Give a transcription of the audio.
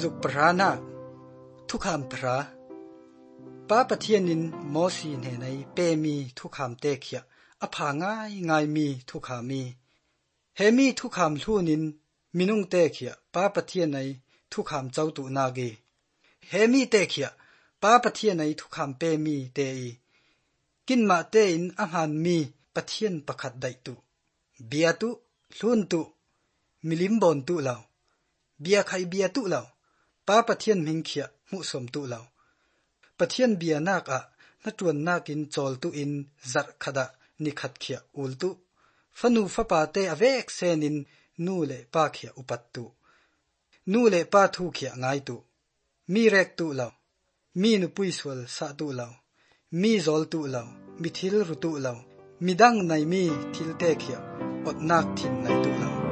จุกปรานาทุกคำพระป้าปะเทียนินโมสีเนในเปมีทุกคำเตเขียอภาง่ายมีทุกคำมีเฮมีทุกคำลู่นินมินุงเตเขียป้าปะเทียนในทุกคำเจ้าตุนาเกเฮมีเตเขียป้าปะเทียนในทุกคำเปมีเตอีกินมาเตอินอาหารมีปะเทียนประคัดได้ตุเบียตุลุนตุมิลิมบอนตุเหล่าเบียใครเบียตุเหล่าป้าปะเทียนมิงเขียมุสมตุเหล่าปะเทียนเบียนักนัจวนนักินจอลตุอินจัดขดานิขัดเขียอุลตุฟนูฟปาเตอเวกเซนินนูเลป้าเขียอุปัตตุนูเลป้าทูเขียง่ายตุมีเรกตุเหล่ามีนุปุยสวลสะตุเหล่ามีจอลตุเหล่ามีทิลรุตุเหล่ามีดังในมีทิลเตเขียอดนักทินในตุเหล่า